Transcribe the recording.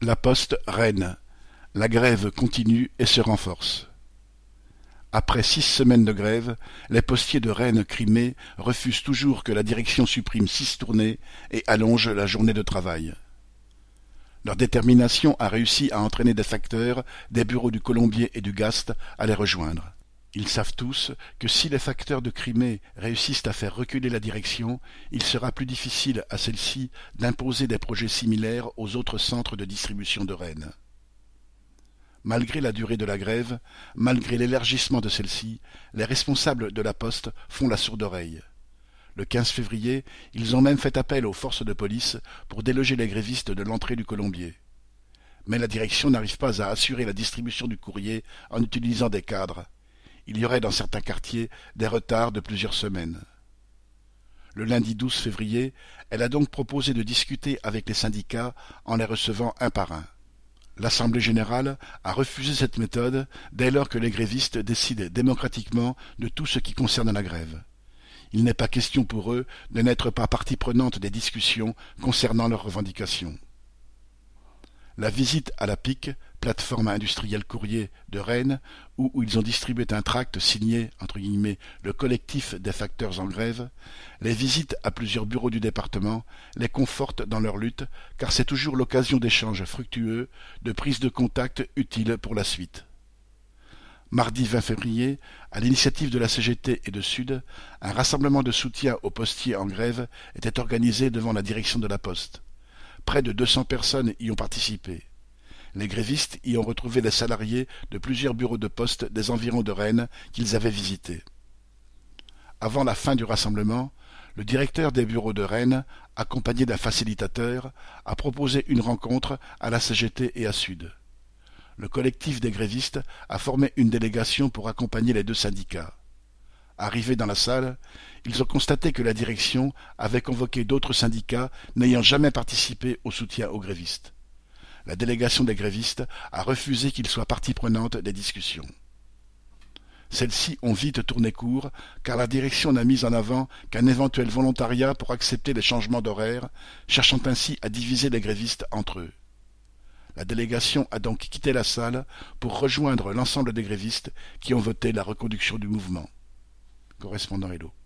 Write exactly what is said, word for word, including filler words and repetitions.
La Poste, Rennes. La grève continue et se renforce. Après six semaines de grève, les postiers de Rennes-Crimée refusent toujours que la direction supprime six tournées et allonge la journée de travail. Leur détermination a réussi à entraîner des facteurs des bureaux du Colombier et du Gast à les rejoindre. Ils savent tous que si les facteurs de Crimée réussissent à faire reculer la direction, il sera plus difficile à celle-ci d'imposer des projets similaires aux autres centres de distribution de Rennes. Malgré la durée de la grève, malgré l'élargissement de celle-ci, les responsables de la Poste font la sourde oreille. Le quinze février, ils ont même fait appel aux forces de police pour déloger les grévistes de l'entrée du Colombier. Mais la direction n'arrive pas à assurer la distribution du courrier en utilisant des cadres. Il y aurait dans certains quartiers des retards de plusieurs semaines. Le lundi douze février, elle a donc proposé de discuter avec les syndicats en les recevant un par un. L'Assemblée générale a refusé cette méthode dès lors que les grévistes décident démocratiquement de tout ce qui concerne la grève. Il n'est pas question pour eux de n'être pas partie prenante des discussions concernant leurs revendications. La visite à la P I C, plateforme industrielle courrier de Rennes, où, où ils ont distribué un tract signé entre guillemets, le collectif des facteurs en grève, les visites à plusieurs bureaux du département les confortent dans leur lutte, car c'est toujours l'occasion d'échanges fructueux, de prises de contact utiles pour la suite. Mardi vingt février, à l'initiative de la C G T et de Sud, un rassemblement de soutien aux postiers en grève était organisé devant la direction de la Poste. Près de deux cents personnes y ont participé. Les grévistes y ont retrouvé les salariés de plusieurs bureaux de poste des environs de Rennes qu'ils avaient visités. Avant la fin du rassemblement, le directeur des bureaux de Rennes, accompagné d'un facilitateur, a proposé une rencontre à la C G T et à Sud. Le collectif des grévistes a formé une délégation pour accompagner les deux syndicats. Arrivés dans la salle, ils ont constaté que la direction avait convoqué d'autres syndicats n'ayant jamais participé au soutien aux grévistes. La délégation des grévistes a refusé qu'ils soient partie prenante des discussions. Celles-ci ont vite tourné court, car la direction n'a mis en avant qu'un éventuel volontariat pour accepter les changements d'horaire, cherchant ainsi à diviser les grévistes entre eux. La délégation a donc quitté la salle pour rejoindre l'ensemble des grévistes qui ont voté la reconduction du mouvement. Correspondant Hello.